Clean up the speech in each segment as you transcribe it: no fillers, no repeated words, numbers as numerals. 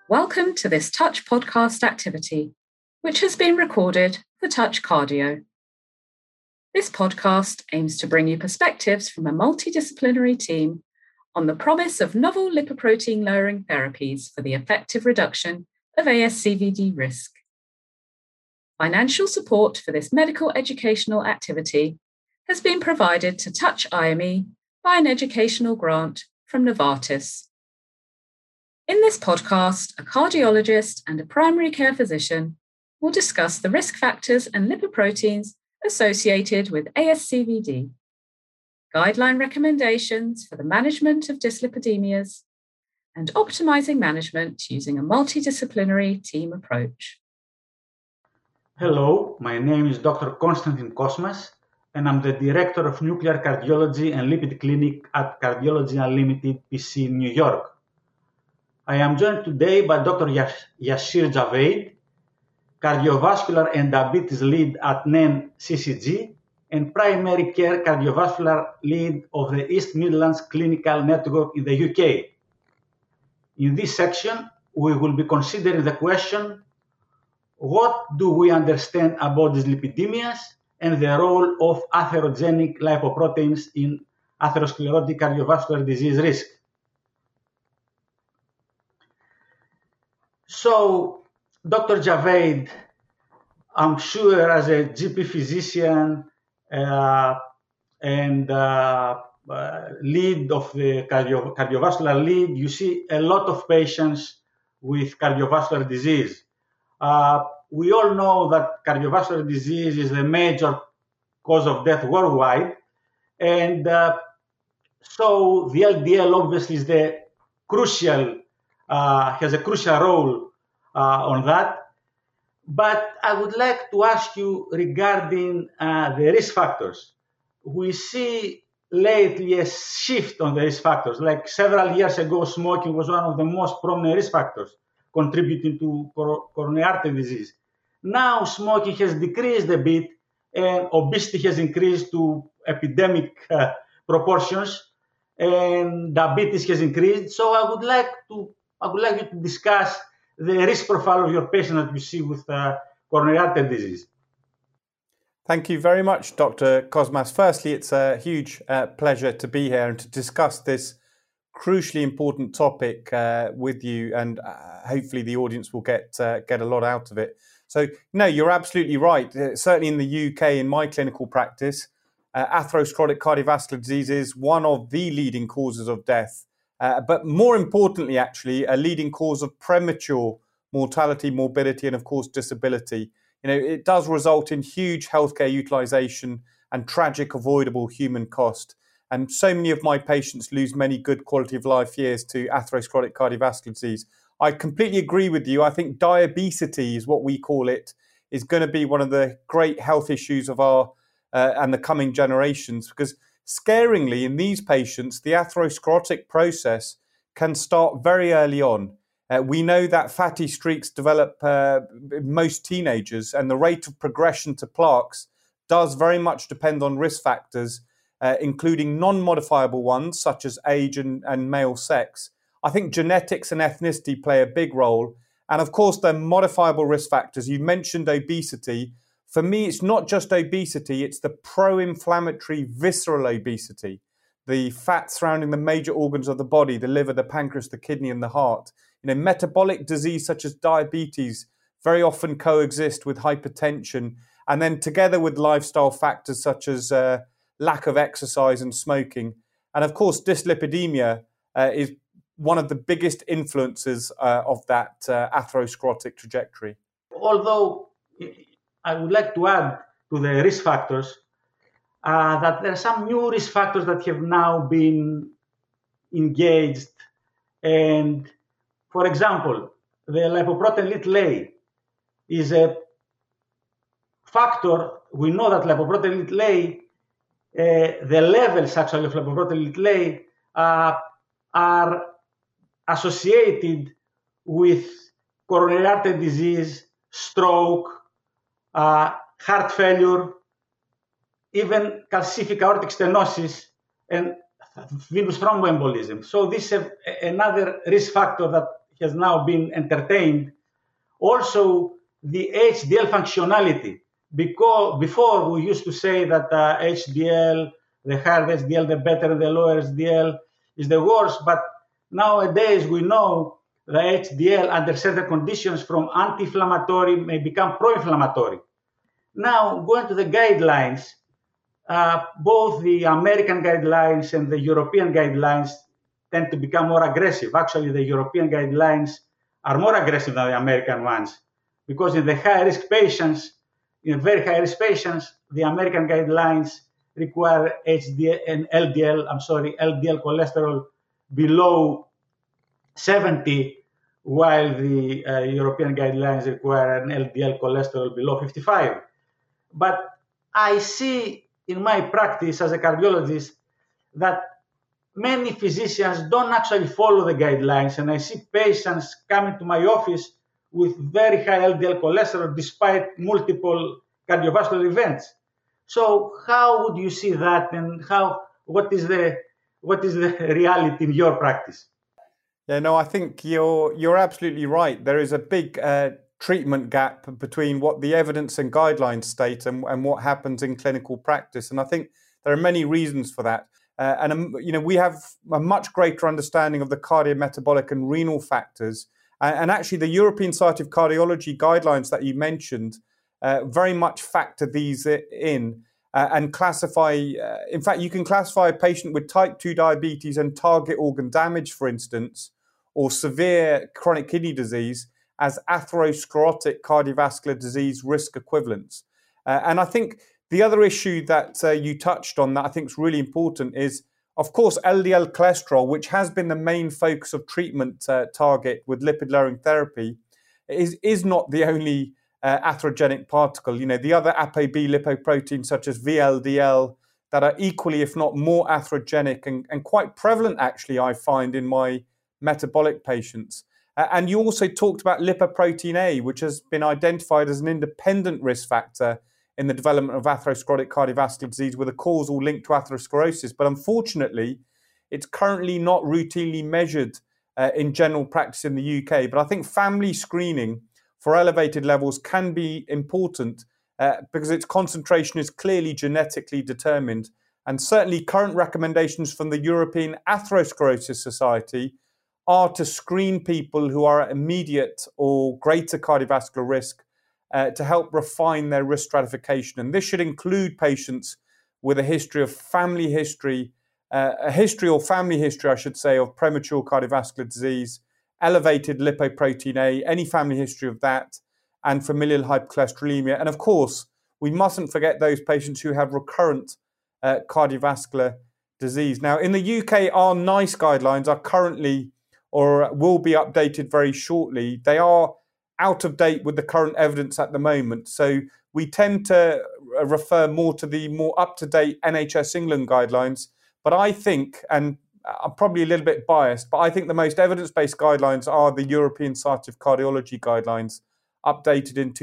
Welcome to this Touch podcast activity, which has been recorded for Touch Cardio. This podcast aims to bring you perspectives from a multidisciplinary team on the promise of novel lipoprotein-lowering therapies for the effective reduction of ASCVD risk. Financial support for this medical educational activity has been provided to Touch IME by an educational grant from Novartis. In this podcast, a cardiologist and a primary care physician will discuss the risk factors and lipoproteins associated with ASCVD, guideline recommendations for the management of dyslipidemias, and optimizing management using a multidisciplinary team approach. Hello, my name is Dr. Konstantin Kosmas, and I'm the Director of Nuclear Cardiology and Lipid Clinic at Cardiology Unlimited PC in New York. I am joined today by Dr. Yashir Javaid, Cardiovascular and Diabetes Lead at NEN CCG and Primary Care Cardiovascular Lead of the East Midlands Clinical Network in the UK. In this section, we will be considering the question, what do we understand about dyslipidemias and the role of atherogenic lipoproteins in atherosclerotic cardiovascular disease risk? So, Dr. Javaid, I'm sure as a GP physician and lead of the cardiovascular lead, you see a lot of patients with cardiovascular disease. We all know that cardiovascular disease is the major cause of death worldwide. And so the LDL obviously is the crucial, has a crucial role on that. But I would like to ask you regarding the risk factors. We see lately a shift on the risk factors. Like several years ago, smoking was one of the most prominent risk factors contributing to coronary artery disease. Now smoking has decreased a bit and obesity has increased to epidemic proportions and diabetes has increased. So I would like you to discuss the risk profile of your patient that you see with coronary artery disease. Thank you very much, Dr. Kosmas. Firstly, it's a huge pleasure to be here and to discuss this crucially important topic with you, and hopefully the audience will get a lot out of it. So, no, you're absolutely right. Certainly in the UK, in my clinical practice, atherosclerotic cardiovascular disease is one of the leading causes of death. But more importantly, actually, a leading cause of premature mortality, morbidity, and of course, disability. It does result in huge healthcare utilization and tragic avoidable human cost. And so many of my patients lose many good quality of life years to atherosclerotic cardiovascular disease. I completely agree with you. I think diabesity is what we call it, is going to be one of the great health issues of our and the coming generations, because scarily, in these patients, the atherosclerotic process can start very early on. We know that fatty streaks develop in most teenagers, and the rate of progression to plaques does very much depend on risk factors, including non-modifiable ones, such as age and male sex. I think genetics and ethnicity play a big role. And of course, the modifiable risk factors. You mentioned obesity. For me, it's not just obesity, it's the pro-inflammatory visceral obesity, the fat surrounding the major organs of the body, the liver, the pancreas, the kidney, and the heart. Metabolic disease such as diabetes very often coexist with hypertension, and then together with lifestyle factors such as lack of exercise and smoking. And of course, dyslipidemia is one of the biggest influences of that atherosclerotic trajectory. Although I would like to add to the risk factors that there are some new risk factors that have now been engaged. And for example, the lipoprotein little is a factor. We know that lipoprotein little, the levels actually of lipoprotein little are associated with coronary artery disease, stroke, heart failure, even calcific aortic stenosis, and venous thromboembolism. So this is another risk factor that has now been entertained. Also, the HDL functionality, because before we used to say that HDL, the higher the HDL, the better, the lower HDL is the worst. But nowadays we know the HDL under certain conditions from anti-inflammatory may become pro-inflammatory. Now, going to the guidelines, both the American guidelines and the European guidelines tend to become more aggressive. Actually, the European guidelines are more aggressive than the American ones, because in the high-risk patients, in very high-risk patients, the American guidelines require LDL cholesterol below 70, while the European guidelines require an LDL cholesterol below 55. But I see in my practice as a cardiologist that many physicians don't actually follow the guidelines, and I see patients coming to my office with very high LDL cholesterol despite multiple cardiovascular events. So how would you see that, and what is the reality in your practice? Yeah, no, I think you're absolutely right. There is a big treatment gap between what the evidence and guidelines state and what happens in clinical practice, and I think there are many reasons for that. We have a much greater understanding of the cardiometabolic and renal factors. And actually, the European Society of Cardiology guidelines that you mentioned very much factor these in and classify. In fact, you can classify a patient with type 2 diabetes and target organ damage, for instance, or severe chronic kidney disease as atherosclerotic cardiovascular disease risk equivalents. And I think the other issue that you touched on that I think is really important is, of course, LDL cholesterol, which has been the main focus of treatment target with lipid-lowering therapy, is not the only atherogenic particle. You know, the other ApoB lipoproteins such as VLDL that are equally, if not more, atherogenic and quite prevalent, actually, I find in my metabolic patients. And you also talked about lipoprotein A, which has been identified as an independent risk factor in the development of atherosclerotic cardiovascular disease with a causal link to atherosclerosis. But unfortunately, it's currently not routinely measured in general practice in the UK. But I think family screening for elevated levels can be important because its concentration is clearly genetically determined. And certainly current recommendations from the European Atherosclerosis Society are to screen people who are at immediate or greater cardiovascular risk to help refine their risk stratification. And this should include patients with a history or family history, I should say, of premature cardiovascular disease, elevated lipoprotein A, any family history of that, and familial hypercholesterolemia. And of course, we mustn't forget those patients who have recurrent cardiovascular disease. Now, in the UK, our NICE guidelines are currently or will be updated very shortly. They are out of date with the current evidence at the moment. So we tend to refer more to the more up-to-date NHS England guidelines. But I think, and I'm probably a little bit biased, but I think the most evidence-based guidelines are the European Society of Cardiology guidelines, updated in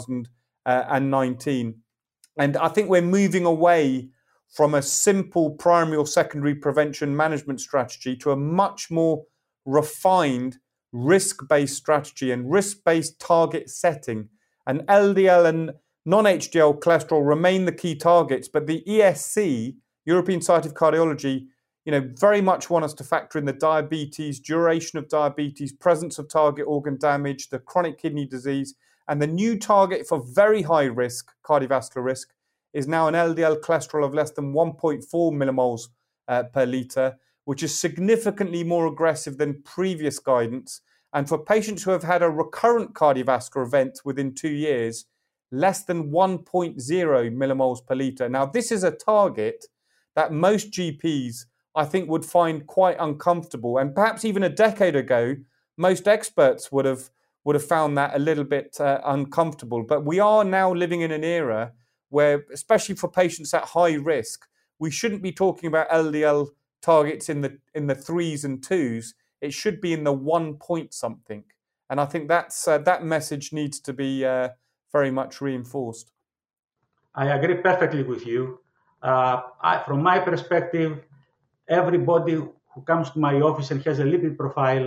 2019. And I think we're moving away from a simple primary or secondary prevention management strategy to a much more refined risk-based strategy and risk-based target setting. And LDL and non-HDL cholesterol remain the key targets, but the ESC, European Society of Cardiology, very much want us to factor in the diabetes, duration of diabetes, presence of target organ damage, the chronic kidney disease, and the new target for very high risk cardiovascular risk is now an LDL cholesterol of less than 1.4 millimoles per litre, which is significantly more aggressive than previous guidance. And for patients who have had a recurrent cardiovascular event within 2 years, less than 1.0 millimoles per litre. Now, this is a target that most GPs, I think, would find quite uncomfortable. And perhaps even a decade ago, most experts would have found that a little bit uncomfortable. But we are now living in an era where, especially for patients at high risk, we shouldn't be talking about LDL targets in the 3s and 2s. It should be in the 1 point something. And I think that message needs to be very much reinforced. I agree perfectly with you. From my perspective, everybody who comes to my office and has a lipid profile,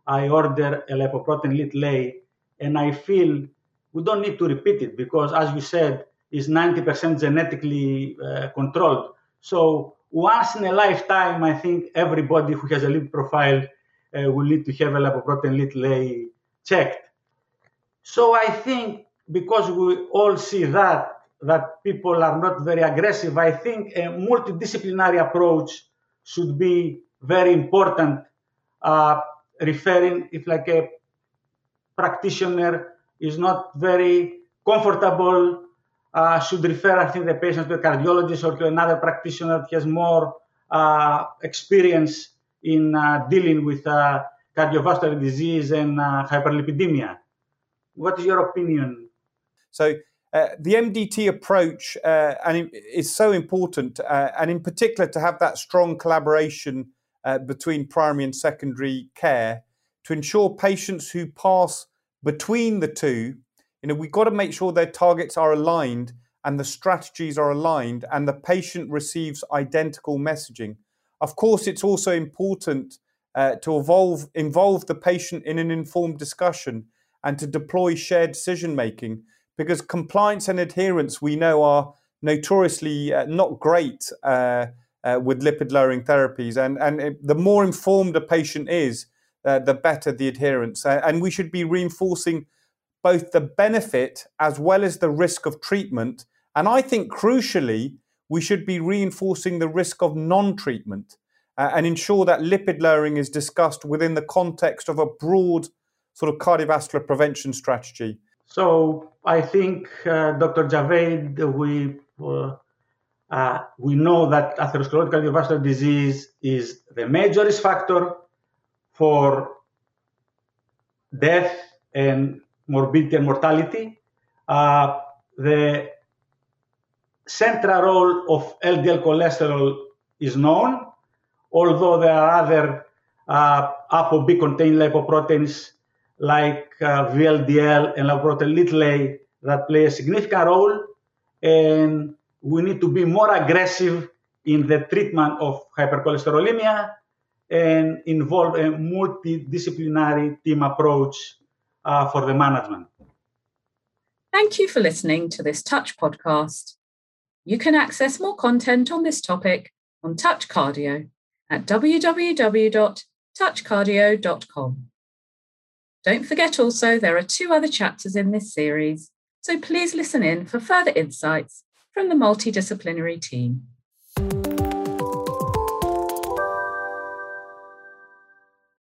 I order a lipoprotein lead lay, and I feel we don't need to repeat it because, as you said, it's 90% genetically controlled. So once in a lifetime, I think everybody who has a lipid profile will need to have a lipoprotein lead lay checked. So I think because we all see that people are not very aggressive, I think a multidisciplinary approach should be very important. Referring if like a practitioner is not very comfortable, should refer, I think, the patient to a cardiologist or to another practitioner that has more experience in dealing with cardiovascular disease and hyperlipidemia. What is your opinion? So the MDT approach is so important, and in particular to have that strong collaboration between primary and secondary care to ensure patients who pass between the two, we've got to make sure their targets are aligned and the strategies are aligned and the patient receives identical messaging. Of course, it's also important to involve the patient in an informed discussion and to deploy shared decision-making, because compliance and adherence, we know, are notoriously not great with lipid-lowering therapies. And the more informed a patient is, the better the adherence. And we should be reinforcing both the benefit as well as the risk of treatment. And I think, crucially, we should be reinforcing the risk of non-treatment and ensure that lipid lowering is discussed within the context of a broad sort of cardiovascular prevention strategy. So I think, Dr. Javed, we know that atherosclerotic cardiovascular disease is the major risk factor for death and morbidity and mortality. The central role of LDL cholesterol is known, although there are other ApoB-containing lipoproteins like VLDL and lipoprotein lead that play a significant role, and we need to be more aggressive in the treatment of hypercholesterolemia and involve a multidisciplinary team approach for the management. Thank you for listening to this Touch podcast. You can access more content on this topic on Touch Cardio at www.touchcardio.com. Don't forget also there are 2 other chapters in this series, so please listen in for further insights from the multidisciplinary team.